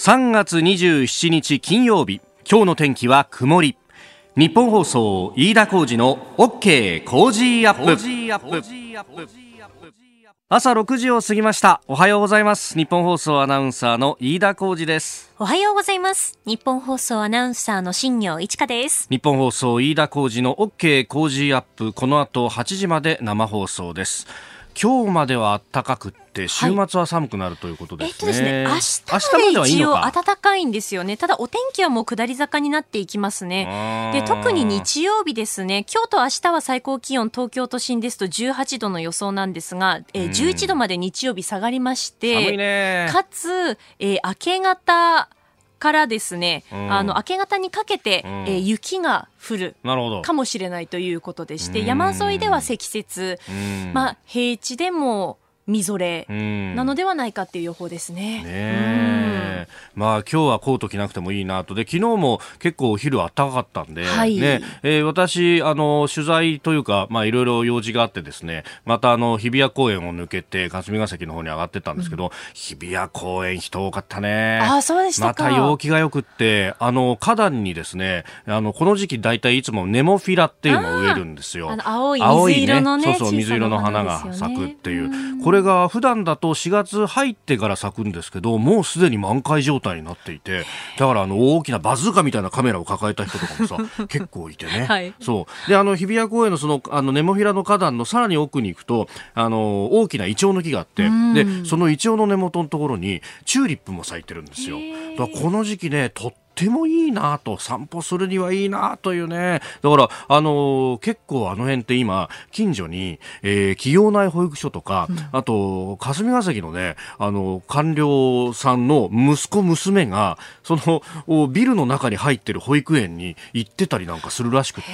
3月27日金曜日、今日の天気は曇り。日本放送飯田浩司の OK コージーアップ。朝6時を過ぎました。おはようございます。日本放送アナウンサーの飯田浩司です。 おはようございます。日本放送アナウンサーの新業一華です。 日本放送飯田浩司の OK コージーアップ、この後8時まで生放送です。今日までは暖かくって週末は寒くなるということですね。 ですね、明日まで一応暖かいんですよね。ただお天気はもう下り坂になっていきますね。で、特に日曜日ですね、今日と明日は最高気温東京都心ですと18度の予想なんですが、11度まで日曜日下がりまして、 寒いね。 かつ、明け方からですね、明け方にかけて、雪が降るかもしれないということでして、山沿いでは積雪、平地でもみぞれなのではないかっていう予報ですね。 今日はコート着なくてもいいなと。で、昨日も結構お昼暖かかったんで、私取材というか、いろいろ用事があってですね、また日比谷公園を抜けて霞ヶ関の方に上がってったんですけど、日比谷公園人多かったね。 そうでしたか。 また陽気がよくって、花壇にですね、この時期だいたいいつもネモフィラっていうのを植えるんですよ。 青い水色のね、 そう水色の花が咲くっていう。これが普段だと4月入ってから咲くんですけど、もうすでに満開状態になっていて、だから大きなバズーカみたいなカメラを抱えた人とかもさ結構いてね、そうで、日比谷公園のそのネモフィラの花壇のさらに奥に行くと大きなイチョウの木があって、でそのイチョウの根元のところにチューリップも咲いてるんですよ。だからこの時期ね、とってもいいなと、散歩するにはいいなというね。だから結構辺って今近所に、企業内保育所とか、あと霞ヶ関のね官僚さんの息子娘がそのビルの中に入ってる保育園に行ってたりなんかするらしくって、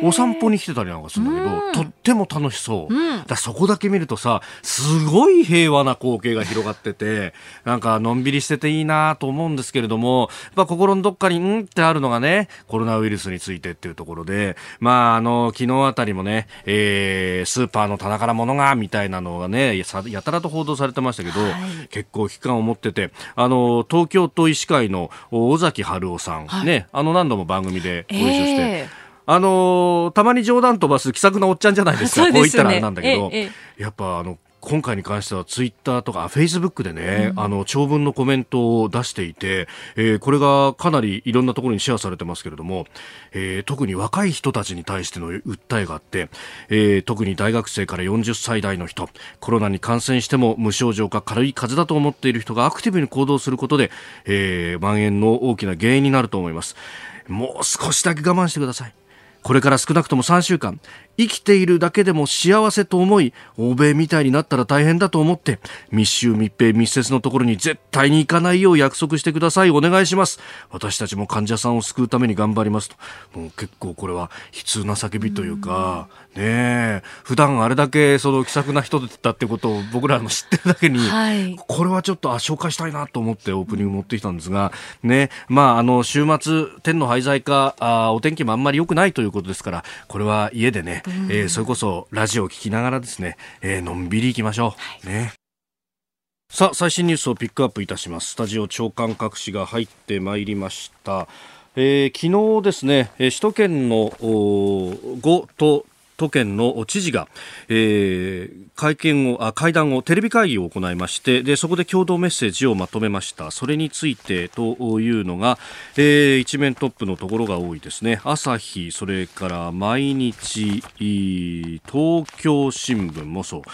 お散歩に来てたりなんかするんだけど、とっても楽しそう、だそこだけ見るとさ、すごい平和な光景が広がってて、なんかのんびりしてていいなと思うんですけれども、心のどっかにってあるのがね、コロナウイルスについてっていうところで、昨日あたりもね、スーパーの棚から物がみたいなのがね、やたらと報道されてましたけど、結構危機感を持ってて、東京都医師会の尾崎春夫さん、ね、何度も番組でご一緒して、たまに冗談飛ばす気さくなおっちゃんじゃないですか。こう言ったらあれなんだけど、やっぱ今回に関してはツイッターとかフェイスブックでね、長文のコメントを出していて、これがかなりいろんなところにシェアされてますけれども、特に若い人たちに対しての訴えがあって、特に大学生から40歳代の人、コロナに感染しても無症状か軽い風邪だと思っている人がアクティブに行動することで、蔓延の大きな原因になると思います。もう少しだけ我慢してください。これから少なくとも3週間生きているだけでも幸せと思い、欧米みたいになったら大変だと思って密集密閉密接のところに絶対に行かないよう約束してください。お願いします。私たちも患者さんを救うために頑張りますと。もう結構これは悲痛な叫びというか、普段あれだけその気さくな人だったってことを僕らも知ってるだけに、これはちょっと紹介したいなと思ってオープニング持ってきたんですがね、週末天の廃材かお天気もあんまり良くないということですから、これは家でね、それこそラジオを聞きながらですね、のんびり行きましょう、さあ、最新ニュースをピックアップいたします。スタジオ長官各紙が入ってまいりました。昨日ですね、首都圏の5都県の知事が、会談をテレビ会議を行いまして、でそこで共同メッセージをまとめました。それについてというのが、一面トップのところが多いですね。朝日、それから毎日、東京新聞もそう、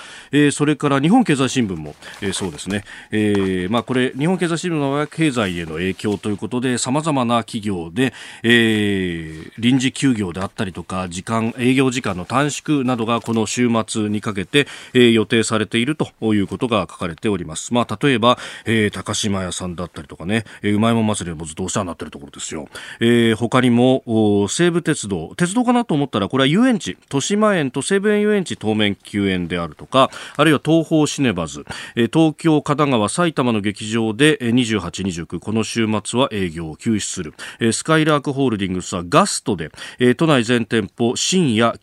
それから日本経済新聞も、そうですね。これ日本経済新聞の場合は経済への影響ということで、様々な企業で、臨時休業であったりとか営業時間の短縮などがこの週末にかけて、予定されているということが書かれております。例えば、高島屋さんだったりとかね、うまいもん祭りでもずっとお世話になっているところですよ。他にも西武鉄道かなと思ったら、これは遊園地、豊島園と西武園遊園地当面休園であるとか、あるいは東宝シネバズ、東京、神奈川、埼玉の劇場で28、29この週末は営業を休止する。スカイラークホールディングスはガストで、都内全店舗深夜休業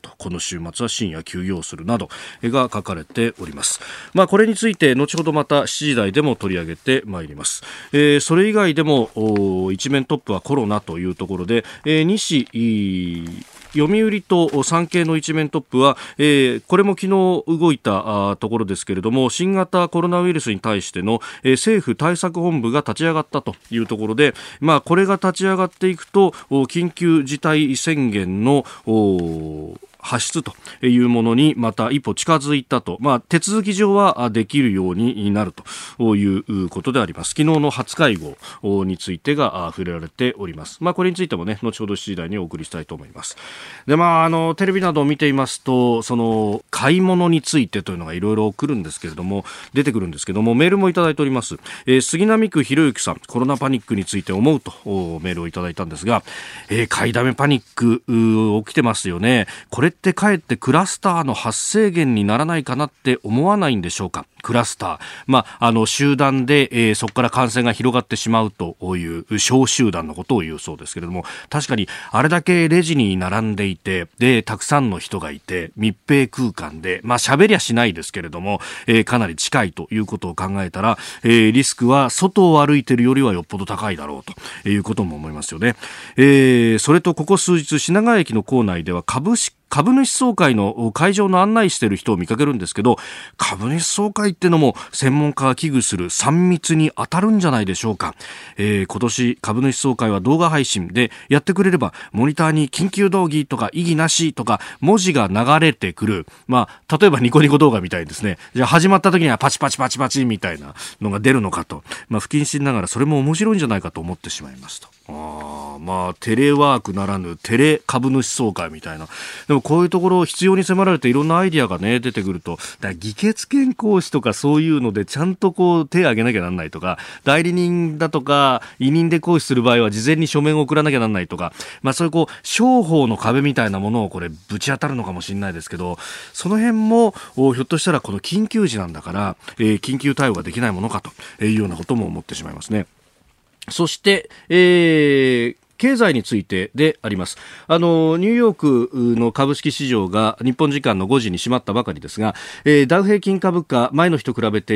と、この週末は深夜休業するなどが書かれております。これについて後ほどまた7時台でも取り上げてまいります。それ以外でも一面トップはコロナというところで、西読売と産経の一面トップは、これも昨日動いたところですけれども、新型コロナウイルスに対しての、政府対策本部が立ち上がったというところで、これが立ち上がっていくと緊急事態宣言の発出というものにまた一歩近づいたと、手続き上はできるようになるということであります。昨日の初会合についてが触れられております。これについてもね、後ほど7時台にお送りしたいと思います。で、テレビなどを見ていますと、その買い物についてというのがいろいろ出てくるんですけれども、メールもいただいております。杉並区ひろゆきさん、コロナパニックについて思うとメールをいただいたんですが、買いだめパニック起きてますよね。これってかえってクラスターの発生源にならないかなって思わないんでしょうか。クラスター、集団で、そこから感染が広がってしまうという小集団のことを言うそうですけれども、確かにあれだけレジに並んでいて、でたくさんの人がいて密閉空間で、喋りゃしないですけれども、かなり近いということを考えたら、リスクは外を歩いているよりはよっぽど高いだろうということも思いますよね。それとここ数日品川駅の構内では株主総会の会場の案内している人を見かけるんですけど、株主総会ってのも専門家が危惧する3密に当たるんじゃないでしょうか。今年株主総会は動画配信でやってくれれば、モニターに緊急動議とか異議なしとか文字が流れてくる。例えばニコニコ動画みたいですね。じゃあ始まった時にはパチパチパチパチみたいなのが出るのかと、不謹慎ながらそれも面白いんじゃないかと思ってしまいますと。テレワークならぬテレ株主総会みたいな。でもこういうところを必要に迫られていろんなアイディアがね出てくると、議決権行使とかそういうのでちゃんと手を挙げなきゃなんないとか、代理人だとか委任で行使する場合は事前に書面を送らなきゃなんないとか、そういう商法の壁みたいなものをこれぶち当たるのかもしれないですけど、その辺もひょっとしたらこの緊急時なんだから、緊急対応ができないものかというようなことも思ってしまいますね。そして、経済についてであります。ニューヨークの株式市場が日本時間の5時に閉まったばかりですが、ダウ平均株価前の日と比べて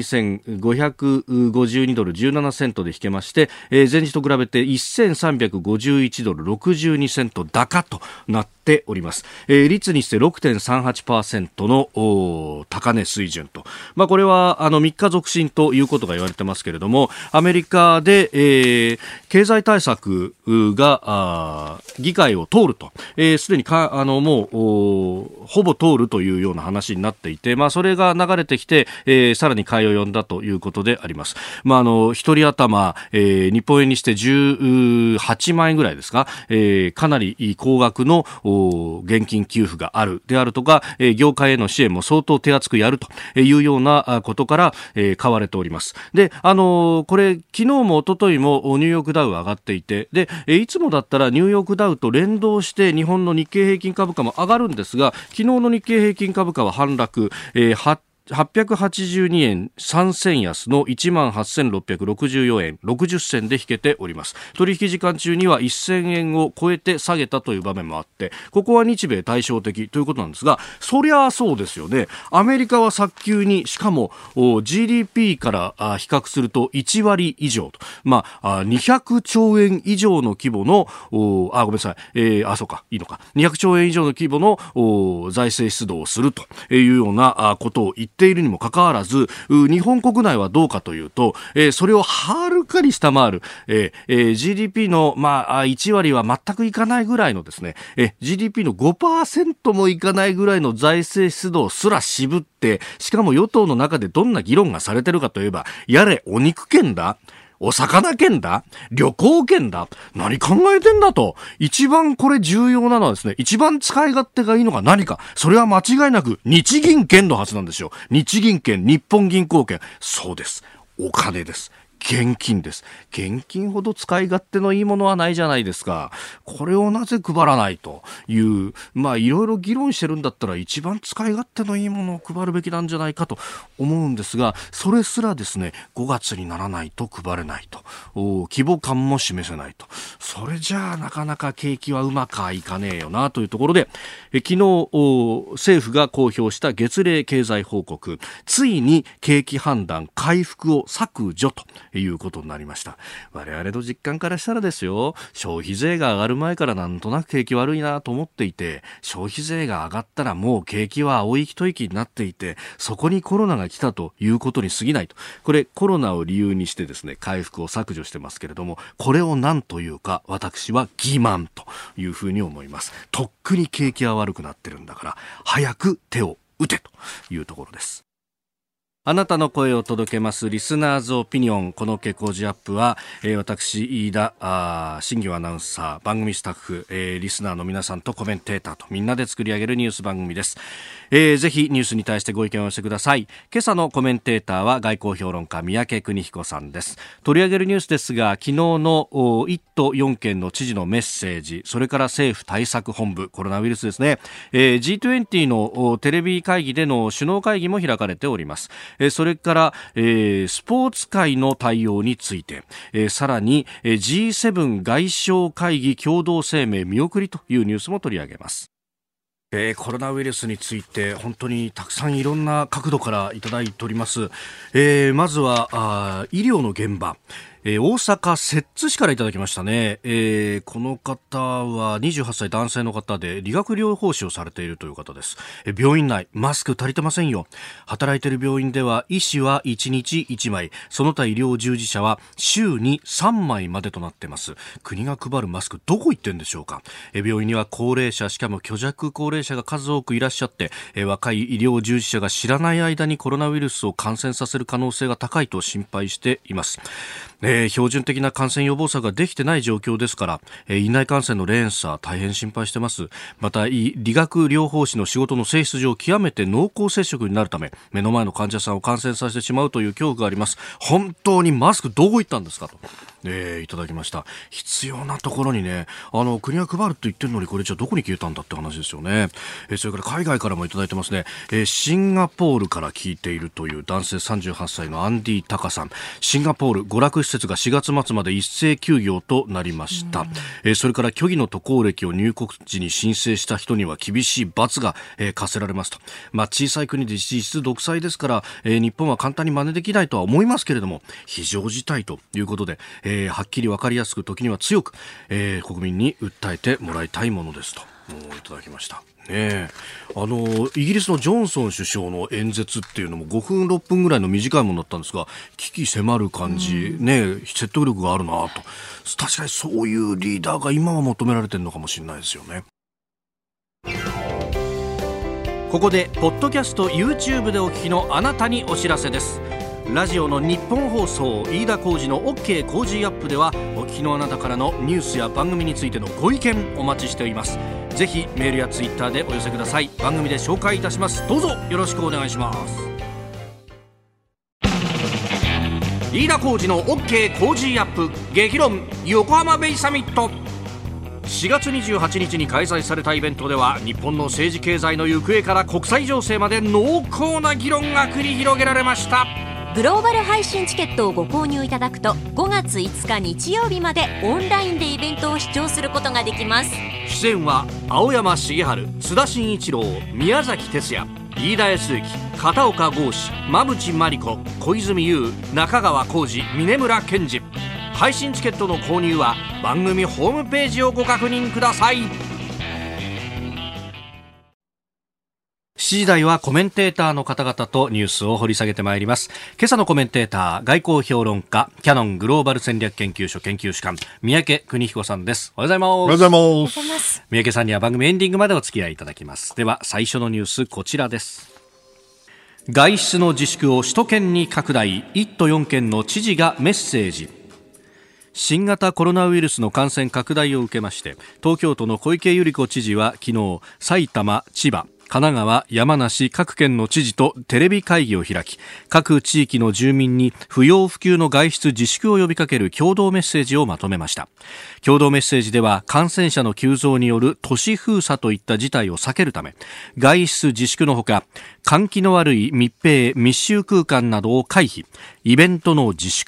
22,552 ドル17セントで引けまして、前日と比べて 1,351 ドル62セント高となっております。率にして 6.38% の高値水準と、これは3日続伸ということが言われてますけれども、アメリカで、経済対策が議会を通ると、すでにもうほぼ通るというような話になっていて、それが流れてきて、さらに買いを呼んだということであります。一人頭、日本円にして18万円ぐらいですか、かなり高額の現金給付があるであるとか、業界への支援も相当手厚くやるというようなことから、買われております。で、これ昨日も一昨日もニューヨークダウ上がっていて、でいつもだったらニューヨークダウと連動して日本の日経平均株価も上がるんですが、昨日の日経平均株価は反落、882円3銭安の 18,664 円60銭で引けております。取引時間中には1000円を超えて下げたという場面もあって、ここは日米対照的ということなんですが、そりゃそうですよね。アメリカは早急に、しかも GDP から比較すると1割以上と、200兆円以上の規模のごめんなさい、そうかいいのか200兆円以上の規模の財政出動をするというようなことを言っているにもかかわらず、日本国内はどうかというと、それをはるかに下回る、GDP の、1割は全くいかないぐらいのですね、GDP の 5% もいかないぐらいの財政出動すら渋って、しかも与党の中でどんな議論がされているかといえば、やれお肉券だ、お魚券だ、旅行券だ、何考えてんだと。一番これ重要なのはですね、一番使い勝手がいいのが何か。それは間違いなく日銀券のはずなんですよ。日銀券、日本銀行券。そうです。お金です。現金です。現金ほど使い勝手のいいものはないじゃないですか。これをなぜ配らないという、いろいろ議論してるんだったら一番使い勝手のいいものを配るべきなんじゃないかと思うんですが、それすらですね、5月にならないと配れないと、規模感も示せないと。 それじゃあなかなか景気はうまくはいかねえよなというところで、昨日政府が公表した月例経済報告、ついに景気判断回復を削除ということになりました。我々の実感からしたらですよ、消費税が上がる前からなんとなく景気悪いなと思っていて、消費税が上がったらもう景気は青い一息になっていて、そこにコロナが来たということに過ぎないと。これコロナを理由にしてですね、回復を削除してますけれども、これを何というか私は欺瞞というふうに思います。とっくに景気は悪くなってるんだから早く手を打てというところです。あなたの声を届けますリスナーズオピニオン。この傾向時アップは、私飯田新業アナウンサー、番組スタッフ、リスナーの皆さんとコメンテーターとみんなで作り上げるニュース番組です。ぜひニュースに対してご意見を寄せください。今朝のコメンテーターは外交評論家三宅邦彦さんです。取り上げるニュースですが、昨日の1都4県の知事のメッセージ、それから政府対策本部、コロナウイルスですね、G20 のテレビ会議での首脳会議も開かれております。それから、スポーツ界の対応について、さらに、G7 外相会議共同声明見送りというニュースも取り上げます。コロナウイルスについて本当にたくさんいろんな角度からいただいております。まずは医療の現場、大阪摂津市からいただきましたね。この方は28歳男性の方で理学療法士をされているという方です。病院内マスク足りてませんよ。働いている病院では医師は1日1枚、その他医療従事者は週に3枚までとなっています。国が配るマスクどこ行ってんでしょうか。病院には高齢者、しかも虚弱高齢者が数多くいらっしゃって、若い医療従事者が知らない間にコロナウイルスを感染させる可能性が高いと心配しています。標準的な感染予防策ができてない状況ですから、院内感染の連鎖大変心配してます。また理学療法士の仕事の性質上極めて濃厚接触になるため、目の前の患者さんを感染させてしまうという恐怖があります。本当にマスクどこ行ったんですかと、いただきました。必要なところにね、国が配ると言ってるのにこれじゃどこに消えたんだって話ですよね。それから海外からもいただいてますね。シンガポールから聞いているという男性38歳のアンディ・タカさん。シンガポール娯楽施設が4月末まで一斉休業となりました。それから虚偽の渡航歴を入国時に申請した人には厳しい罰が、課せられますと。小さい国で実質独裁ですから、日本は簡単に真似できないとは思いますけれども、非常事態ということで、はっきり分かりやすく、時には強く、国民に訴えてもらいたいものですといただきました。イギリスのジョンソン首相の演説っていうのも5分6分ぐらいの短いものだったんですが、危機迫る感じ、説得力があるなと。確かにそういうリーダーが今は求められてるのかもしれないですよね。ここでポッドキャスト YouTube でお聞きのあなたにお知らせです。ラジオの日本放送飯田浩司の OK 工事アップでは、お聞きのあなたからのニュースや番組についてのご意見お待ちしております。ぜひメールやツイッターでお寄せください。番組で紹介いたします。どうぞよろしくお願いします。飯田浩司の OK 工事アップ激論横浜ベイサミット。4月28日に開催されたイベントでは、日本の政治経済の行方から国際情勢まで濃厚な議論が繰り広げられました。 グローバル配信チケットをご購入いただくと、5月5日日曜日までオンラインでイベントを視聴することができます。 出演は青山茂春、津田慎一郎、宮崎哲也、飯田康之、片岡剛志、馬淵真理子、小泉悠、中川浩二、峯村健二。配信チケットの購入は番組ホームページをご確認ください。7時台はコメンテーターの方々とニュースを掘り下げてまいります。今朝のコメンテーター、外交評論家、キヤノングローバル戦略研究所研究主幹、三宅邦彦さんです。おはようございます。 おはようございます。 三宅さんには番組エンディングまでお付き合いいただきます。では最初のニュース、こちらです。外出の自粛を首都圏に拡大、1都4県の知事がメッセージ。新型コロナウイルスの感染拡大を受けまして、東京都の小池百合子知事は昨日、埼玉、千葉、神奈川、山梨各県の知事とテレビ会議を開き、各地域の住民に不要不急の外出自粛を呼びかける共同メッセージをまとめました。共同メッセージでは、感染者の急増による都市封鎖といった事態を避けるため、外出自粛のほか、換気の悪い密閉密集空間などを回避、イベントの自粛、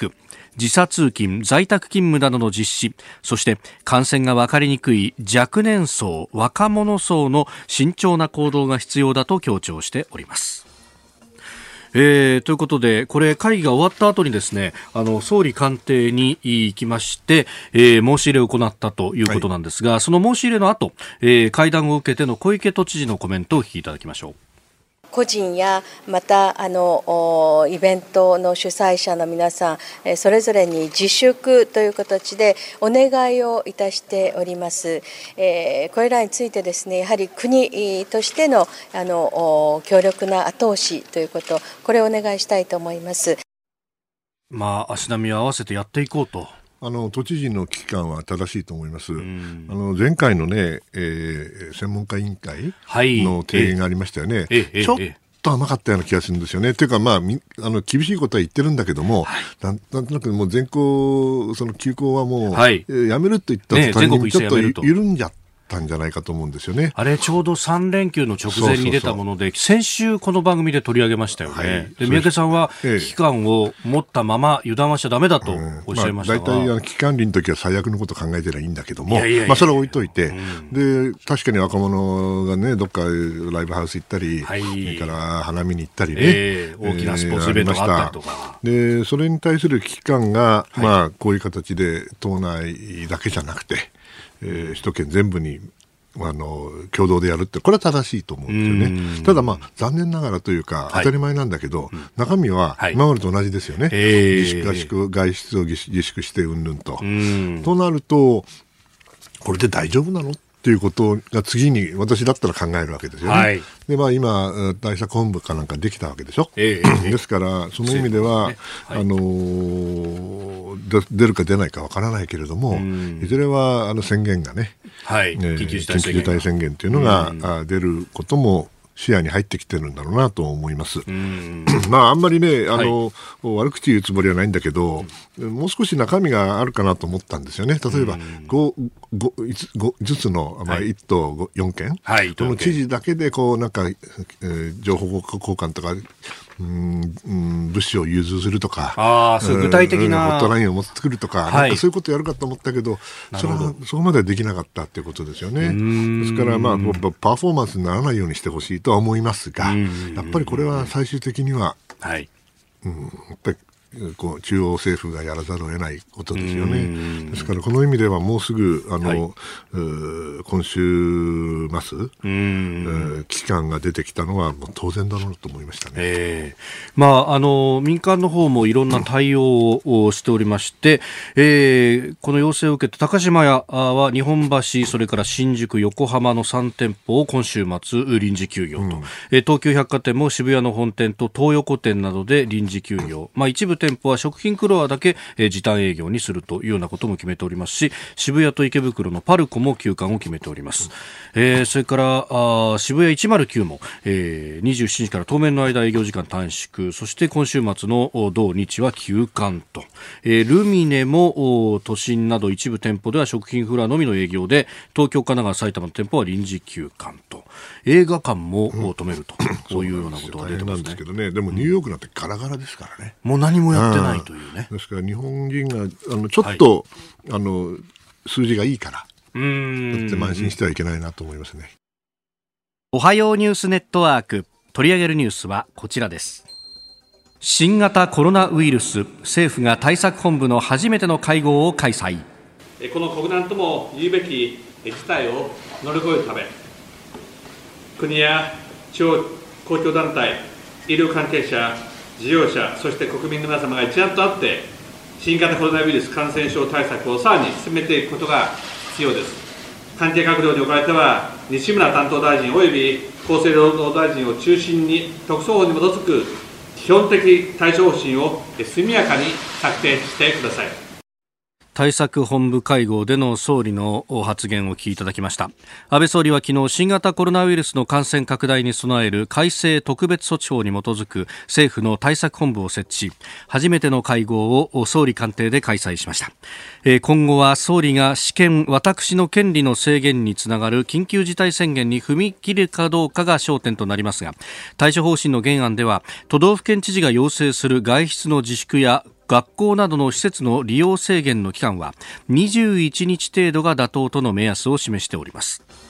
時差通勤、在宅勤務などの実施、そして感染が分かりにくい若年層、若者層の慎重な行動が必要だと強調しております。ということで、これ会議が終わった後にですね、総理官邸に行きまして、申し入れを行ったということなんですが、その申し入れの後、会談を受けての小池都知事のコメントをお聞きいただきましょう。 個人やまたイベントの主催者の皆さん、それぞれに自粛という形でお願いをいたしております。これらについてですね、やはり国としての強力な後押しということ、これをお願いしたいと思います。 足並みを合わせてやっていこうと。 都知事の危機感は正しいと思います。前回のね、専門家委員会の提言がありましたよね。ちょっと甘かったような気がするんですよね。というか、厳しいことは言ってるんだけども、なんとなくもう全校、その休校はもう、やめると言ったタイミングにちょっと緩んじゃったんじゃないかと思うんですよね。 あれちょうど3連休の直前に出たもので、先週この番組で取り上げましたよね。で、三宅さんは危機感を持ったまま油断はしちゃダメだとおっしゃいましたが、 大体危機管理の時は最悪のこと考えてりゃいいんだけども、それは置いといて、で確かに若者がね、どっかライブハウス行ったり、それから花見に行ったりね、 大きなスポーツイベントがあったりとか、 でそれに対する危機感が、こういう形で党内だけじゃなくて、首都圏全部に共同でやるって、これは正しいと思うんですよね。ただ残念ながらというか、当たり前なんだけど、中身は今までと同じですよね。自粛外出を自粛してうんぬんと。となると、これで大丈夫なのっていうことが次に私だったら考えるわけですよね。で今対策本部かなんかできたわけでしょ。ですからその意味では、出るか出ないかわからないけれども、いずれは宣言がね、緊急事態宣言というのが出ることも視野に入ってきてるんだろうなと思います。あんまりね、悪口言うつもりはないんだけど、もう少し中身があるかなと思ったんですよね。例えば5つの、1都4県、この知事だけでこうなんか、情報交換とか物資を融通するとか、 そういう具体的なホットラインを作るとか、なんかそういうことやるかと思ったけど、そこまではできなかったということですよね。ですから、パフォーマンスにならないようにしてほしいとは思いますが、やっぱりこれは最終的には、やっぱり中央政府がやらざるを得ないことですよね。ですからこの意味ではもうすぐ今週末、危機感が出てきたのはもう当然だろうと思いましたね。 民間の方もいろんな対応をしておりまして、この要請を受けて高島屋は日本橋、それから新宿、横浜の3店舗を今週末臨時休業と、東急百貨店も渋谷の本店と東横店などで臨時休業、一部店舗は食品フロアだけ、時短営業にするというようなことも決めておりますし、渋谷と池袋のパルコも休館を決めております。それから渋谷109も、27日から当面の間営業時間短縮、そして今週末の土日は休館と、ルミネも都心など一部店舗では食品フロアのみの営業で、東京、神奈川、埼玉の店舗は臨時休館と、映画館も止めると、そういうようなことが出てますね。 ですけどね、でもニューヨークなんてガラガラですからね。 もう何もやってないというね。 ですから日本人がちょっと、数字がいいからだって慢心してはいけないなと思いますね。 おはようニュースネットワーク、取り上げるニュースはこちらです。新型コロナウイルス、政府が対策本部の初めての会合を開催。 この国難とも言うべき事態を乗り越えるため、国や地方公共団体、医療関係者、事業者、そして国民の皆様が一丸となって新型コロナウイルス感染症対策をさらに進めていくことが必要です。関係閣僚におかれては、西村担当大臣および厚生労働大臣を中心に特措法に基づく基本的対処方針を速やかに策定してください。 対策本部会合での総理の発言をお聞きいただきました。安倍総理は昨日、新型コロナウイルスの感染拡大に備える改正特別措置法に基づく政府の対策本部を設置し、初めての会合を総理官邸で開催しました。今後は総理が私の権利の制限につながる緊急事態宣言に踏み切るかどうかが焦点となりますが、対処方針の原案では都道府県知事が要請する外出の自粛や学校などの施設の利用制限の期間は21日程度が妥当との目安を示しております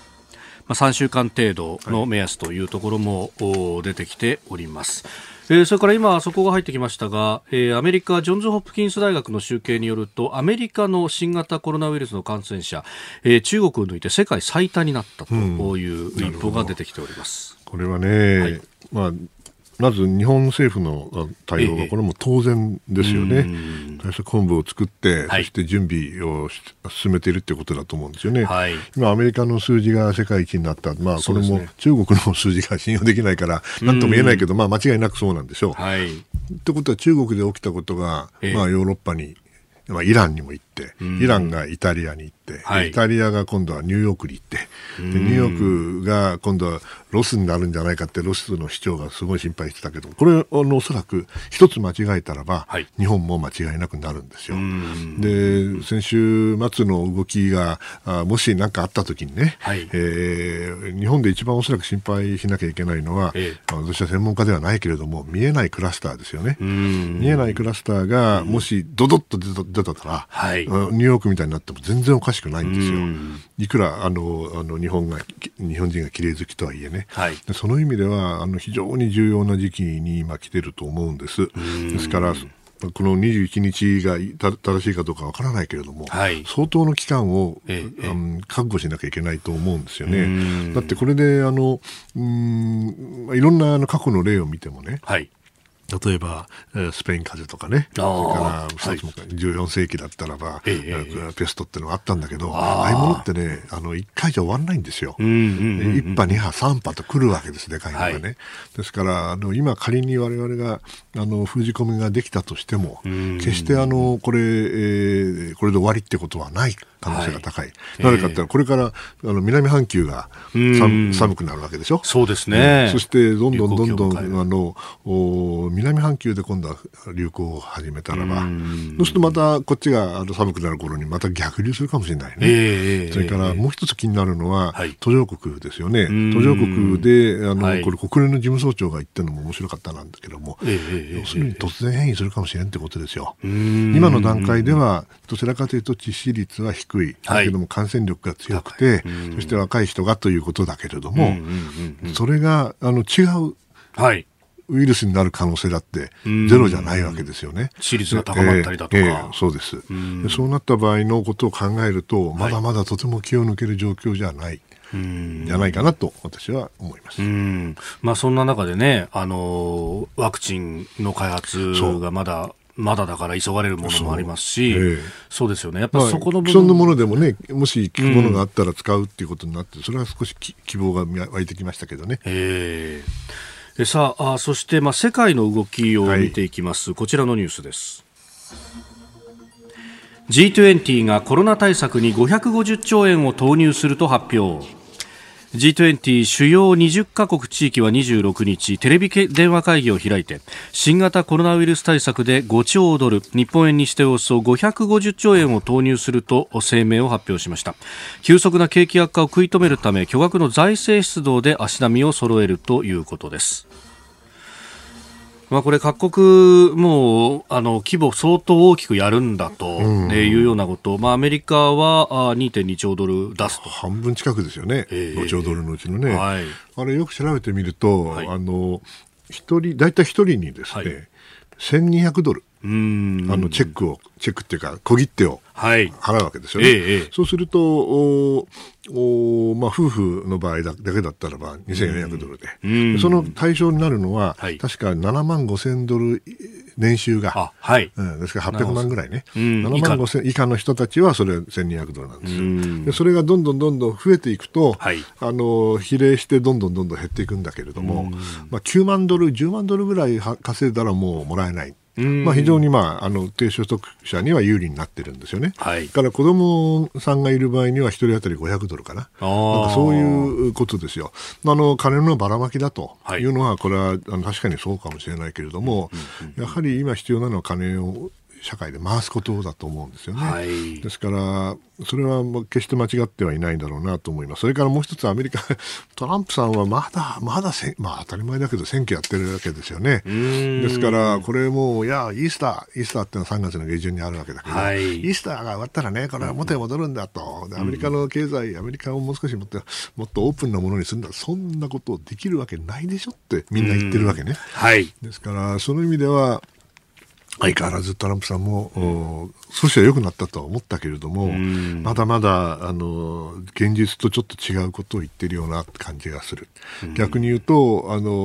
。3週間程度の目安というところも出てきております。それから今そこが入ってきましたが、アメリカジョンズ・ホプキンス大学の集計によると、アメリカの新型コロナウイルスの感染者、中国を抜いて世界最多になったという一報が出てきております。 これはね、まず日本政府の対応はこれも当然ですよね。対策本部を作って、そして準備を進めているということだと思うんですよね。今アメリカの数字が世界一になった、これも中国の数字が信用できないから何とも言えないけど、間違いなくそうなんでしょう。ってことは中国で起きたことが、ヨーロッパに、イランにも行って、イランがイタリアに行って、イタリアが今度はニューヨークに行って、でニューヨークが今度はロスになるんじゃないかってロスの市長がすごい心配してたけど、これおそらく一つ間違えたらば、日本も間違いなくなるんですよ。で先週末の動きがもし何かあった時にね、日本で一番おそらく心配しなきゃいけないのは、私は専門家ではないけれども見えないクラスターですよね。見えないクラスターがもしドドッと出たら、ニューヨークみたいになっても全然おかしくないんですよ。いくら日本人が綺麗好きとはいえね、その意味では非常に重要な時期に今来てると思うんです。ですからこの21日が正しいかどうかわからないけれども、相当の期間を、覚悟しなきゃいけないと思うんですよね。だってこれでいろんな過去の例を見てもね、例えばスペイン風邪とかね、それから14世紀だったらば、ペストってのがあったんだけど、ああいうものってね1回じゃ終わらないんですよ。1波2波3波と来るわけです、でかいのがね。ですから今仮に我々が封じ込めができたとしても、決してこれで終わりってことはない可能性が高い。なぜかって言ったらこれから南半球が寒くなるわけでしょ。 そうですね。 そしてどんどん南半球で今度は流行を始めたらば、そうするとまたこっちが寒くなる頃にまた逆流するかもしれないね。それからもう一つ気になるのは、途上国ですよね。途上国でこれ国連の事務総長が言ってるのも面白かったなんだけども、要するに突然変異するかもしれんってことですよ。今の段階ではどちらかというと致死率は低い、だけども感染力が強くて、そして若い人がということだけれども、それが違う、ウイルスになる可能性だってゼロじゃないわけですよね。 致死率が高まったりだとか、 そうです。そうなった場合のことを考えると、まだまだとても気を抜ける状況じゃないじゃないかなと私は思います。 そんな中でね、ワクチンの開発がまだだから急がれるものもありますし、そうですよね。やっぱそこの部分、 既存のものでもね、もし効くものがあったら使うっていうことになって、それは少し希望が湧いてきましたけどね。 さあ、そして、世界の動きを見ていきます、こちらのニュースです。G20 がコロナ対策に550兆円を投入すると発表。G20 主要20カ国地域は26日テレビ電話会議を開いて、新型コロナウイルス対策で5兆ドル、日本円にしておよそ550兆円を投入すると声明を発表しました。急速な景気悪化を食い止めるため、巨額の財政出動で足並みを揃えるということです。これ各国も規模相当大きくやるんだというようなこと、アメリカは 2.2 兆ドル出すと、 半分近くですよね、5兆ドルのうちのね、あれよく調べてみると、だいたい1人にですね、1200ドルチェックっていうか小切手を払うわけですよね。そうすると夫婦の場合だけだったらば2400ドルで、その対象になるのは、確か7万5000ドル年収が、ですから800万ぐらいね、7万5000以下の人たちはそれ1200ドルなんですよ。でそれがどんどん増えていくと、比例してどんどん減っていくんだけれども、9万ドル10万ドルぐらい稼いだらもうもらえない。非常に低所得者には有利になってるんですよね。から子供さんがいる場合には1人当たり500ドルかな。なんかそういうことですよ。金のばらまきだというのは、これは確かにそうかもしれないけれども、やはり今必要なのは金を社会で回すことだと思うんですよね、 はい、 ですからそれは決して間違ってはいないんだろうなと思います。それからもう一つアメリカトランプさんはまだ当たり前だけど選挙やってるわけですよね。ですからこれもイースターってのは3月の下旬にあるわけだけど、はい、イースターが終わったらねこれは元へ戻るんだと、アメリカの経済アメリカをもう少しもっとオープンなものにするんだ、そんなことできるわけないでしょってみんな言ってるわけね、はい、ですからその意味では相変わらずトランプさんも、少しは良くなったとは思ったけれども、まだまだ現実とちょっと違うことを言っているような感じがする。逆に言うと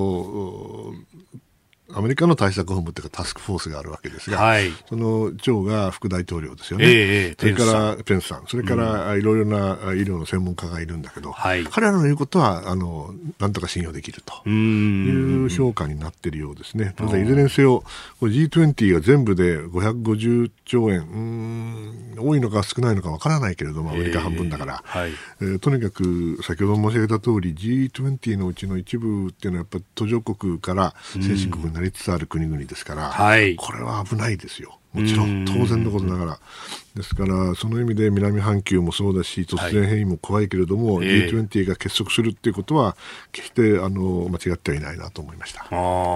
アメリカの対策本部というかタスクフォースがあるわけですが、はい、その長が副大統領ですよね、それからペンスさん、それからいろいろな医療の専門家がいるんだけど、はい、彼らの言うことはなんとか信用できるという評価になっているようですね。ただいずれにせよ G20 が全部で550兆円多いのか少ないのかわからないけれども、アメリカ半分だから、はい、とにかく先ほど申し上げた通り G20 のうちの一部っていうのはやっぱり途上国から先進国になりつつある国々ですから、はい、これは危ないですよ。もちろん当然のことながらですから、その意味で南半球もそうだし突然変異も怖いけれども、はい、G20 が結束するっていうことは決して間違ってはいないなと思いました。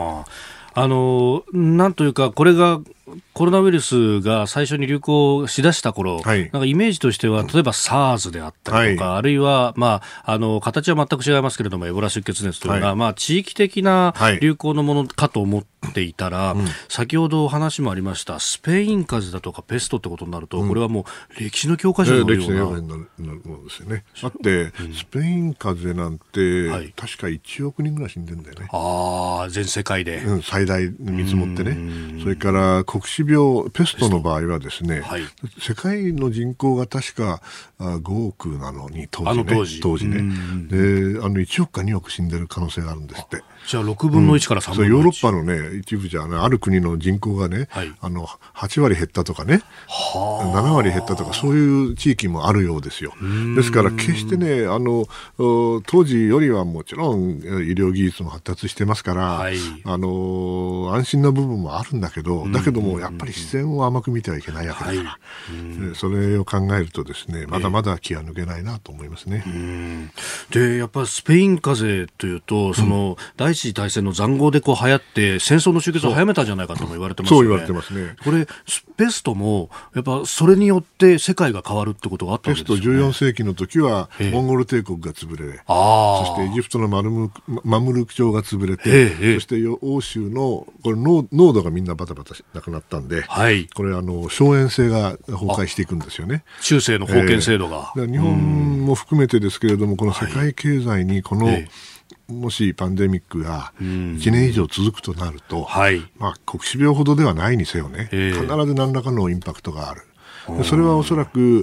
なんというかこれがコロナウイルスが最初に流行しだした頃、はい、なんかイメージとしては例えば SARS であったりとか、はい、あるいは、形は全く違いますけれどもエボラ出血熱というのが、はい、地域的な流行のものかと思っていたら、先ほど話もありましたスペイン風邪だとかペストってことになると、これはもう歴史の教科書のような、 歴史のようになるものですよね。だって、スペイン風邪なんて、はい、確か1億人ぐらい死んでるんだよね。 全世界で、 最大見積もってね。それから黒死病ペストの場合はですね、はい、世界の人口が確か5億なのに当時ねで1億か2億死んでる可能性があるんですって。 じゃあ6分の1から3分の1、 ヨーロッパのね一部じゃ、ある国の人口がね、はい、8割減ったとかね7割減ったとかそういう地域もあるようですよ。ですから決してね当時よりはもちろん医療技術も発達してますから、はい、安心な部分もあるんだけどもやっぱり自然を甘く見てはいけないわけだから、それを考えるとですねまだまだ気が抜けないなと思いますね。 でやっぱりスペイン風邪というとその、第一次大戦の塹壕で流行って戦争の終結を早めたんじゃないかとも言われてますよね。 そう言われてますね。 これペストもやっぱそれによって世界が変わるってことがあったわけですよね。 ペスト14世紀の時はモンゴル帝国が潰れ、そしてエジプトのマムルク朝が潰れて、そして欧州のこれ濃度がみんなバタバタなくなったんで、はい、これ荘園制が崩壊していくんですよね。 中世の封建制度が、 日本も含めてですけれどもこの世界経済にこの、もしパンデミックが1年以上続くとなると、黒死病ほどではないにせよね、必ず何らかのインパクトがある。それはおそらく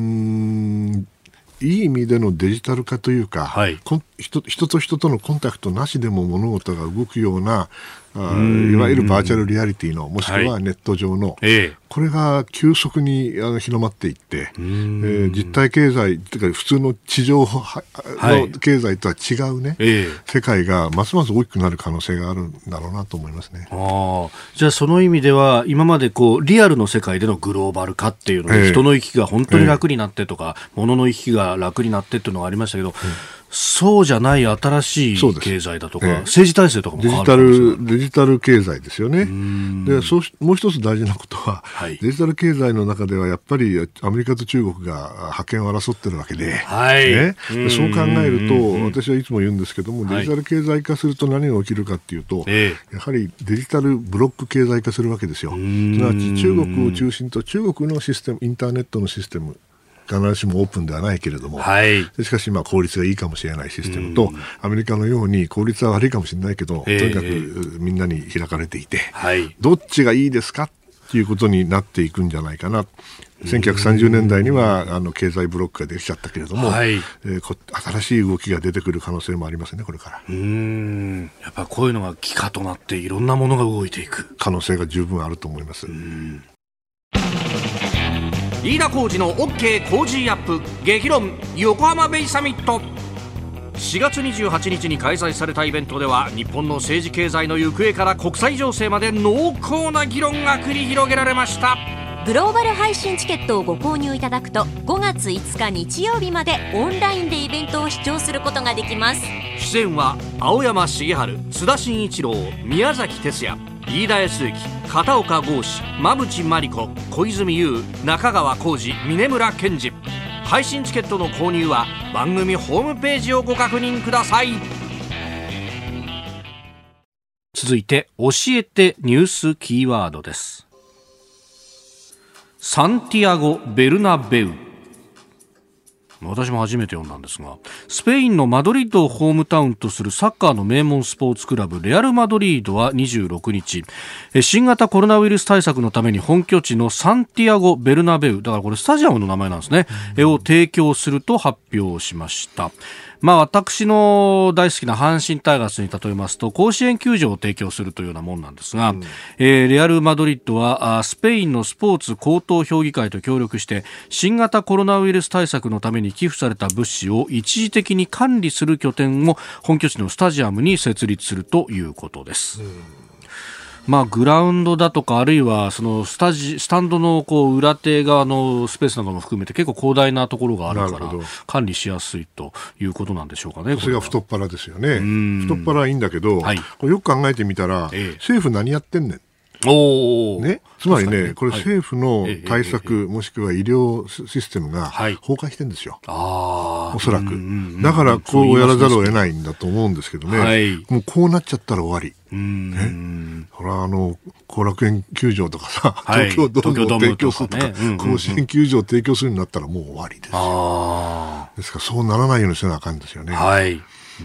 いい意味でのデジタル化というか、人と人とのコンタクトなしでも物事が動くようないわゆるバーチャルリアリティのもしくはネット上の、これが急速に広まっていって、実体経済というか普通の地上の経済とは違うね、世界がますます大きくなる可能性があるんだろうなと思いますね。 じゃあその意味では今までリアルの世界でのグローバル化っていうので、人の行き来が本当に楽になってとか、物の行き来が楽になってっていうのがありましたけど、そうじゃない新しい経済だとか、政治体制とかも変わるかもしれない。 デジタル経済ですよね。でもう一つ大事なことは、デジタル経済の中ではやっぱりアメリカと中国が覇権を争ってるわけで、そう考えると私はいつも言うんですけども、デジタル経済化すると何が起きるかっていうと、やはりデジタルブロック経済化するわけですよ。すなわち中国を中心と中国のシステム、インターネットのシステム必ずしもオープンではないけれども、しかし効率がいいかもしれないシステムと、アメリカのように効率は悪いかもしれないけど、とにかくみんなに開かれていて、どっちがいいですかっていうことになっていくんじゃないかな。1930年代には経済ブロックができちゃったけれども、新しい動きが出てくる可能性もありますね、これから。 やっぱこういうのが基礎となっていろんなものが動いていく可能性が十分あると思います。 飯田浩司の OK 工事アップ激論横浜ベイサミット。 4月28日に開催されたイベントでは、日本の政治経済の行方から国際情勢まで濃厚な議論が繰り広げられました。 グローバル配信チケットをご購入いただくと、5月5日日曜日までオンラインでイベントを視聴することができます。 出演は青山茂春、津田慎一郎、宮崎哲也、飯田康之、片岡剛志、馬淵真理子、小泉悠、中川浩二、峯村健二。配信チケットの購入は番組ホームページをご確認ください。続いて教えてニュースキーワードです。サンティアゴ・ベルナベウ、私も初めて読んだんですが、スペインのマドリッドをホームタウンとするサッカーの名門スポーツクラブレアルマドリードは26日、新型コロナウイルス対策のために本拠地のサンティアゴ・ベルナベウ、だからこれスタジアムの名前なんですね、を提供すると発表しました。私の大好きな阪神タイガースに例えますと、甲子園球場を提供するというようなもんなんですが、レアルマドリッドはスペインのスポーツ高等評議会と協力して、新型コロナウイルス対策のために寄付された物資を一時的に管理する拠点を本拠地のスタジアムに設立するということです。グラウンドだとか、あるいはそのスタンドの裏手側のスペースなども含めて結構広大なところがあるから管理しやすいということなんでしょうかね。 それが太っ腹ですよね。太っ腹はいいんだけど、これよく考えてみたら、政府何やってんねん。ね、つまりね、これ政府の対策、もしくは医療システムが崩壊してるんですよ。おそらく。だからこうやらざるを得ないんだと思うんですけどね。もうこうなっちゃったら終わり。ほら、後楽園球場とかさ、東京ドームを提供するとか、甲子園球場を提供するようになったらもう終わりですよ。ですからそうならないようにせなあかんですよね。 い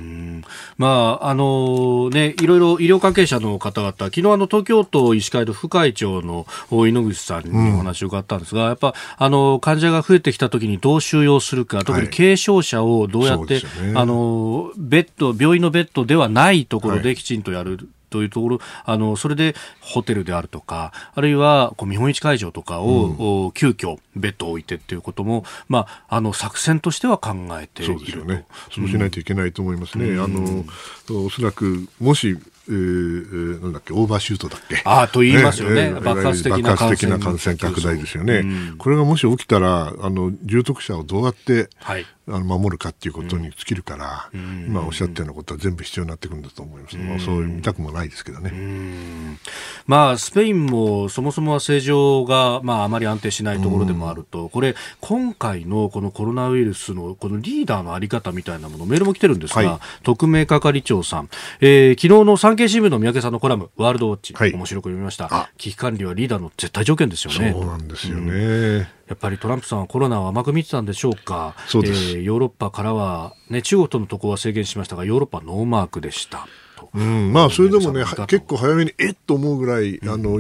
ろいろ医療関係者の方々、昨日東京都医師会の副会長の井ノ口さんにお話を伺ったんですが、やっぱ患者が増えてきたときにどう収容するか、特に軽症者をどうやって、病院のベッドではないところできちんとやる。というところ、それでホテルであるとか、あるいは見本市会場とかを、急遽ベッドを置いてっていうことも、作戦としては考えていると。そうですよね。 そうしないといけないと思いますね。おそらくもしなんだっけ、オーバーシュートだっけと言いますよね。爆発的な感染拡大ですよね。これがもし起きたら重篤者をどうやって守るかっていうことに尽きるから、今おっしゃったようなことは全部必要になってくるんだと思います。そう見たくもないですけどね。 スペインもそもそもは政情があまり安定しないところでもあると、これ今回のこのコロナウイルスのこのリーダーのあり方みたいなもの、メールも来てるんですが、特命係長さん、昨日の産経新聞の三宅さんのコラムワールドウォッチ、面白く読みました。危機管理はリーダーの絶対条件ですよね。 そうなんですよね。 やっぱりトランプさんはコロナを甘く見てたんでしょうか。 そうです。 ヨーロッパからは、中国との渡航は制限しましたが、ヨーロッパはノーマークでした。 それでもね、結構早めにと思うぐらい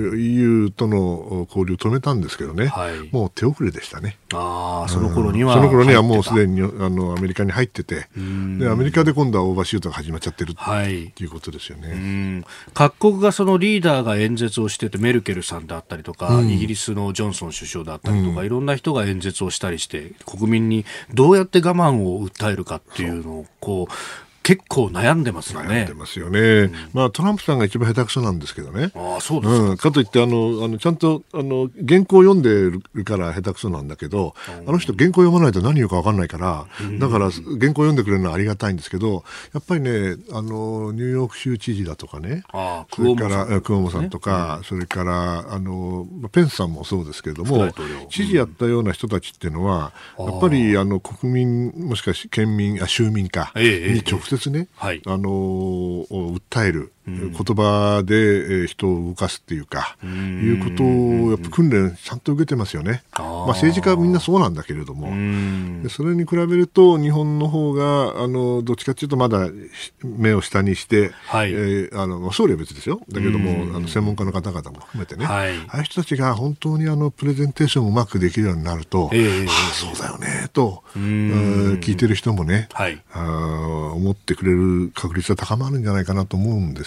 EU との交流を止めたんですけどね、もう手遅れでしたね。 その頃にはもうすでにアメリカに入ってて、でアメリカで今度はオーバーシュートが始まっちゃってるっていうことですよね。 各国がそのリーダーが演説をしてて、メルケルさんであったりとか、イギリスのジョンソン首相であったりとか、いろんな人が演説をしたりして、国民にどうやって我慢を訴えるかっていうのを結構悩んでますよね。 悩んでますよね。トランプさんが一番下手くそなんですけどね。 そうですかといってちゃんと原稿を読んでるから下手くそなんだけど、あの人原稿読まないと何言うか分かんないから、だから原稿読んでくれるのはありがたいんですけど、やっぱりね、ニューヨーク州知事だとかね、それからクオモさんとか、それからペンスさんもそうですけれども、知事やったような人たちっていうのはやっぱり国民もしくは州民かに直接ね、訴える言葉で人を動かすっていうか、いうことをやっぱ訓練ちゃんと受けてますよね。政治家はみんなそうなんだけれども、それに比べると日本の方がどっちかというとまだ目を下にして、総理は別ですよ。だけども専門家の方々も含めてね、ああいう人たちが本当にプレゼンテーションをうまくできるようになると、そうだよねと聞いてる人もね、思ってくれる確率は高まるんじゃないかなと思うんです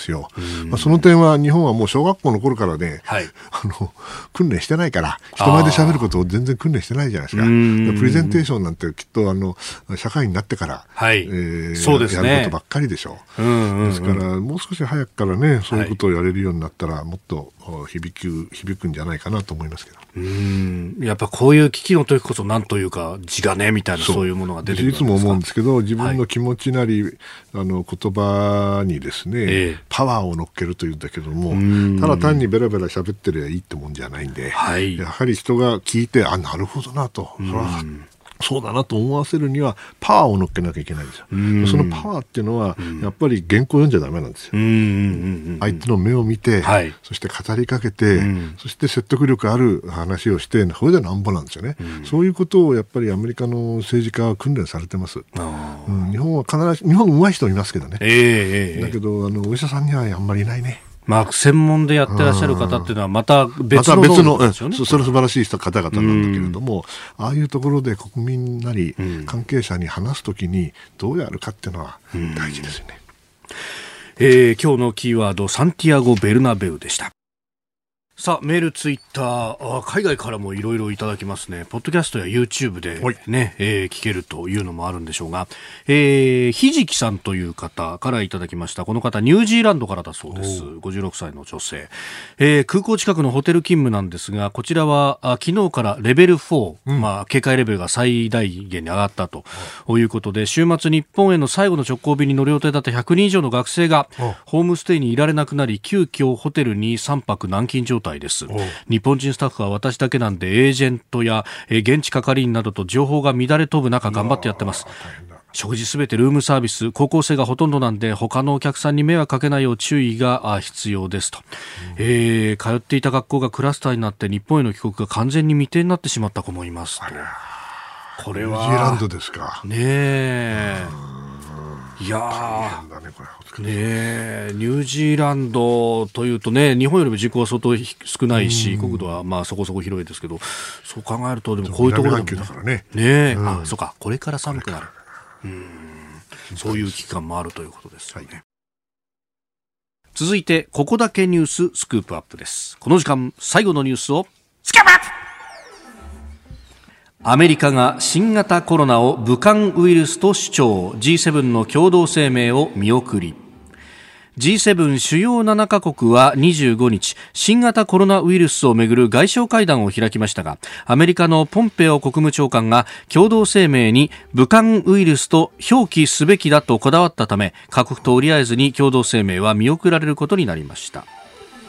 ですよ。その点は日本はもう小学校の頃からね、はい、訓練してないから、人前で喋ることを全然訓練してないじゃないですか。プレゼンテーションなんてきっと社会になってから、はいそうですね、やることばっかりでしょう。ですからもう少し早くからね、そういうことをやれるようになったら、もっと響くんじゃないかなと思いますけど。 やっぱこういう危機の時こそなんというか地金みたいなそういうものが出てくるんですか。 いつも思うんですけど、自分の気持ちなり、言葉にですね、パワーを乗っけるというんだけども、ただ単にベラベラ喋ってりゃいいってもんじゃないんで、やはり人が聞いて、なるほどなと、そうだなと思わせるにはパワーを乗っけなきゃいけないんですよ。そのパワーっていうのはやっぱり原稿読んじゃダメなんですよ。相手の目を見て、そして語りかけて、そして説得力ある話をして、それでなんぼなんですよね。そういうことをやっぱりアメリカの政治家は訓練されてます。日本は日本上手い人いますけどね。だけどお医者さんにはあんまりいないね。 専門でやってらっしゃる方っていうのはまた別のですよね。 それは素晴らしい方々なんだけれども、ああいうところで国民なり関係者に話すときにどうやるかっていうのは大事ですよね。 今日のキーワード、サンティアゴ・ベルナベウでした。さあ、メール、ツイッター、海外からもいろいろいただきますね。ポッドキャストや YouTube でね、聞けるというのもあるんでしょうが、ひじきさんという方からいただきました。この方、ニュージーランドからだそうです。56歳の女性。空港近くのホテル勤務なんですが、こちらは昨日からレベル4、警戒レベルが最大限に上がったということで、週末日本への最後の直行便に乗る予定だった100人以上の学生が、ホームステイにいられなくなり、急遽ホテルに3泊軟禁状態です。日本人スタッフは私だけなんで、エージェントや現地係員などと情報が乱れ飛ぶ中頑張ってやってます。食事すべてルームサービス、高校生がほとんどなんで他のお客さんに迷惑かけないよう注意が必要ですと。通っていた学校がクラスターになって日本への帰国が完全に未定になってしまった子もいますと。これはニュージーランドですかねえ。いやー、ニュージーランドというとね、日本よりも人口は相当少ないし、国土はそこそこ広いですけど、そう考えるとでもこういうところでもそうか、これから寒くなる、そういう危機感もあるということですよね。続いてここだけニューススクープアップです。この時間最後のニュースをスキャップアップ。アメリカが新型コロナを武漢ウイルスと主張、 G7 の共同声明を見送り。 G7 主要7カ国は25日、新型コロナウイルスをめぐる外相会談を開きましたが、アメリカのポンペオ国務長官が共同声明に武漢ウイルスと表記すべきだとこだわったため、各国と折り合えずに共同声明は見送られることになりました。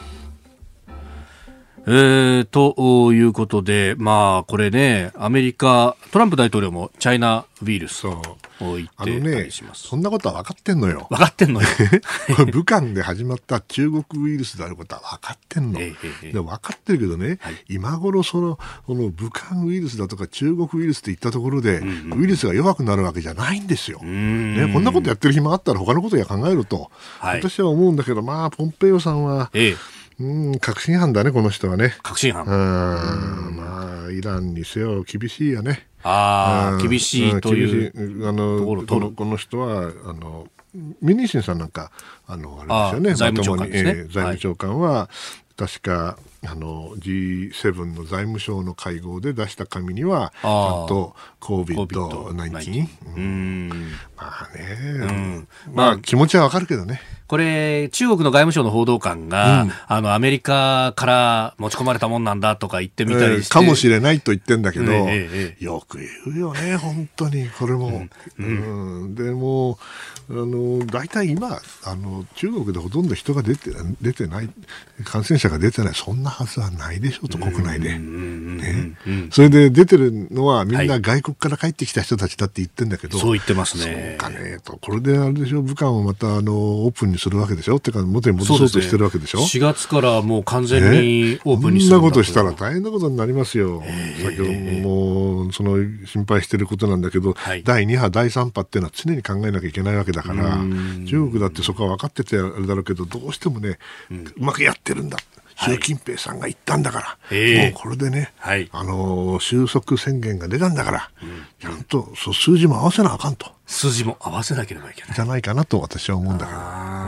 ということで、これね、アメリカ、トランプ大統領もチャイナウイルスを言ってたりします。 そんなことは分かってんのよ。 分かってんのよ。 武漢で始まった中国ウイルスであることは分かってんの。で分かってるけどね、今頃この武漢ウイルスだとか中国ウイルスって言ったところで、ウイルスが弱くなるわけじゃないんですよ。こんなことやってる暇あったら他のことや考えると、私は思うんだけど、ポンペイオさんは、確信犯だね、この人はね。 確信犯。 イランにせよ厳しいよね。 厳しいというこの人はミニシンさんなんかあれですよね、 財務長官ですね。 財務長官は確かG7 の財務省の会合で出した紙にはちゃんと COVID-19 気持ちはわかるけどね。 これ中国の外務省の報道官が、アメリカから持ち込まれたもんなんだとか言ってみたりして、 かもしれないと言ってんだけど、よく言うよね本当にこれも。でも大体今中国でほとんど人が出てない、感染者が出てない、そんなはずはないでしょうと、国内で、それで出てるのはみんな外国から帰ってきた人たちだって言ってんだけど、 そう言ってますね。 そうかねと、これであれでしょ、武漢をまたオープンにするわけでしょ、ってか元に戻そうとしてるわけでしょ。 4月からもう完全にオープンにするんだと。 そんなことしたら大変なことになりますよ。先ほども心配してることなんだけど、第2波第3波っていうのは常に考えなきゃいけないわけだから、中国だってそこは分かっててあれだろうけど、どうしてもね、うまくやってるんだ、習近平さんが言ったんだから、もうこれでね、収束宣言が出たんだから、ちゃんと数字も合わせなあかんと。 数字も合わせなければいけないじゃないかなと私は思うんだから。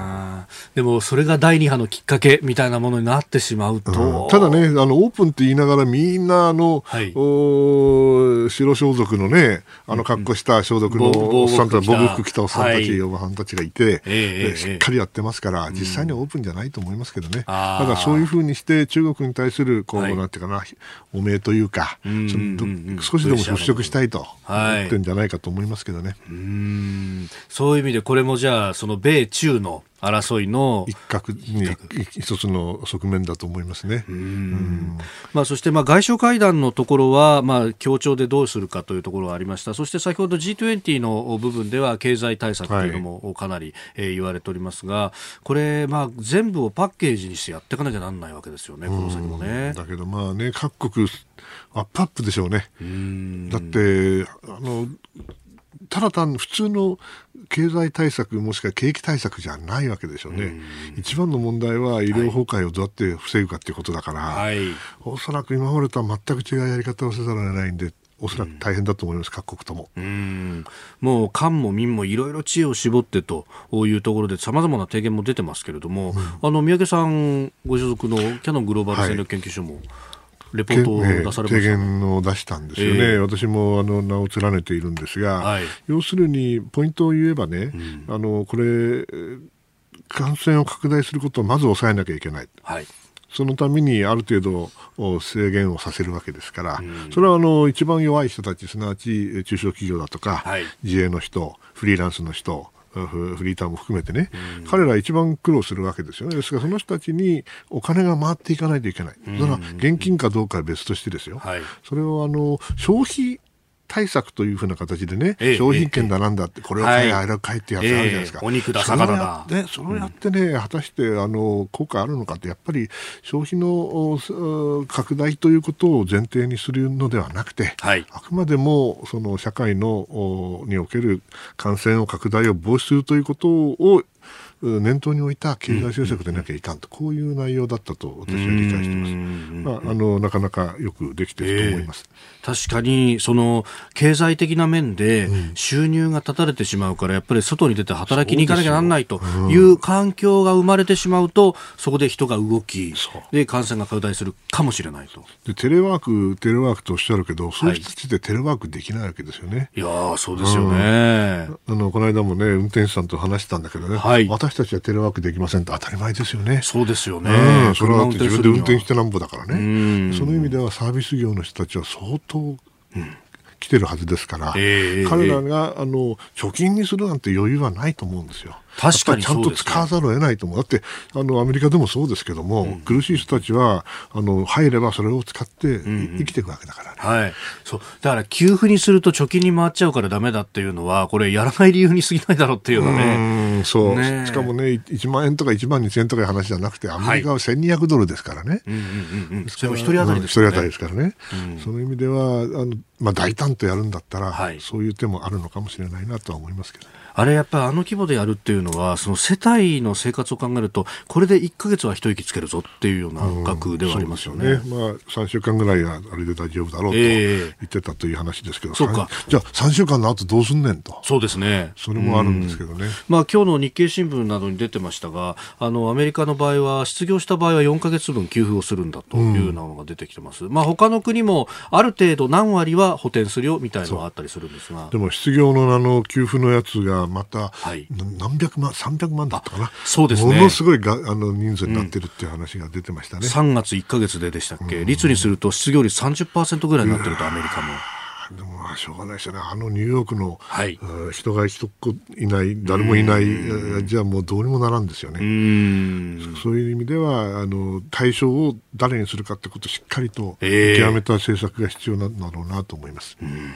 でもそれが第2波のきっかけみたいなものになってしまうと、 ただね、オープンって言いながらみんな白装束のね、格好した消毒のおっさんたち、防護服着たおっさんたち、おばはんたちがいて、しっかりやってますから、実際にはオープンじゃないと思いますけどね。ただそういうふうにして中国に対するなんていうかな、汚名というか、少しでも払拭したいと思ってるんじゃないかと思いますけどね。 そういう意味でこれもじゃあその米中の争いの一つの側面だと思いますね。 そして外相会談のところは協調でどうするかというところがありました。そして先ほど G20 の部分では経済対策というのもかなり言われておりますが、これ全部をパッケージにしてやっていかなきゃなんないわけですよね、この先もね。 だけど各国アップでしょうね。だってただ単に普通の経済対策もしくは景気対策じゃないわけでしょうね。一番の問題は医療崩壊をどうやって防ぐかということだから、おそらく今までとは全く違うやり方をせざるを得ないんで、おそらく大変だと思います、各国とも。 もう官も民もいろいろ知恵を絞ってというところで様々な提言も出てますけれども、三宅さんご所属のキヤノングローバル戦略研究所も、レポートを出されましたね。 提言を出したんですよね。私も名を連ねているんですが、要するにポイントを言えばね、これ感染を拡大することをまず抑えなきゃいけない。そのためにある程度制限をさせるわけですから、それは一番弱い人たち、すなわち中小企業だとか、自営の人、フリーランスの人、フリーターも含めてね、彼ら一番苦労するわけですよね。ですからその人たちにお金が回っていかないといけない。それは現金かどうかは別としてですよ。それを消費対策というふうな形でね、商品券だなんだって、これを買え、あれを買えってやつあるじゃないですか。 お肉だ、魚だ。 それをやってね、果たして効果あるのかって、やっぱり消費の拡大ということを前提にするのではなくて、あくまでもその社会における感染を拡大を防止するということを念頭に置いた経済政策でなきゃいかんと、こういう内容だったと私は理解しています。なかなかよくできていると思います。 確かにその経済的な面で収入が断たれてしまうから、やっぱり外に出て働きに行かなきゃなんないという環境が生まれてしまうと、そこで人が動きで感染が拡大するかもしれないと。 でテレワークとおっしゃるけど、そういう人たちでテレワークできないわけですよね。 いやそうですよね。 この間もね、運転手さんと話したんだけどね、私たちはテレワークできませんと、当たり前ですよね。 そうですよね。 それは自分で運転してなんぼだからね。その意味ではサービス業の人たちは相当来てるはずですから、彼らが貯金にするなんて余裕はないと思うんですよ。 確かにそうですね。 ちゃんと使わざるを得ないと思う。だってアメリカでもそうですけども、苦しい人たちは入ればそれを使って生きていくわけだからね。 そうだから給付にすると貯金に回っちゃうからダメだっていうのは、これやらない理由に過ぎないだろうっていうのね。 そうね。しかもね、1万円とか1万2000円とかいう話じゃなくて、アメリカは1200ドルですからね。 それも一人当たりですね。一人当たりですからね。その意味では大胆とやるんだったら、そういう手もあるのかもしれないなとは思いますけど。 あれやっぱり規模でやるっていうのは、その世帯の生活を考えると、これで1ヶ月は一息つけるぞっていうような額ではありますよね。 3週間ぐらいはあれで大丈夫だろうと言ってたという話ですけど、じゃあ3週間の後どうすんねんと。 そうですね。 それもあるんですけどね。 今日の日経新聞などに出てましたが、アメリカの場合は失業した場合は4ヶ月分給付をするんだというようなのが出てきてます。他の国もある程度何割は補填するよみたいなのがあったりするんですが、 でも失業の給付のやつがまた何百万、300万だったかな。 そうですね。 ものすごい人数になってるっていう話が出てましたね。 3月1ヶ月でしたっけ。率にすると失業率 30% ぐらいになってると、アメリカも。 でもしょうがないですよね。ニューヨークの、人が一個いない、誰もいない、じゃあもうどうにもならんですよね。そういう意味では対象を誰にするかってことをしっかりと極めた政策が必要なんだろうなと思います。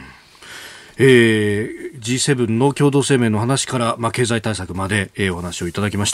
G7 の共同声明の話から、経済対策まで、お話をいただきました。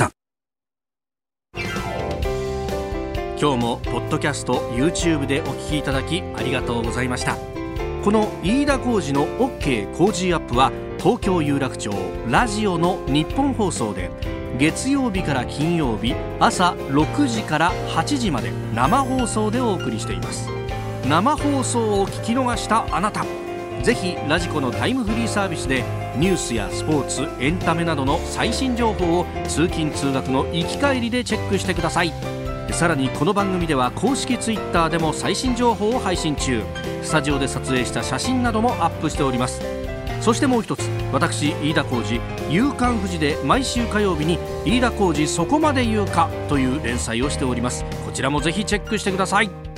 今日もポッドキャスト YouTube でお聞きいただきありがとうございました。この飯田浩司の OK 工事アップは、東京有楽町ラジオの日本放送で月曜日から金曜日朝6時から8時まで生放送でお送りしています。生放送を聞き逃したあなた、 ぜひラジコのタイムフリーサービスでニュースやスポーツ、エンタメなどの最新情報を通勤通学の行き帰りでチェックしてください。さらにこの番組では公式ツイッターでも最新情報を配信中。スタジオで撮影した写真などもアップしております。そしてもう一つ、私飯田浩司、夕刊フジで毎週火曜日に飯田浩司そこまで言うかという連載をしております。こちらもぜひチェックしてください。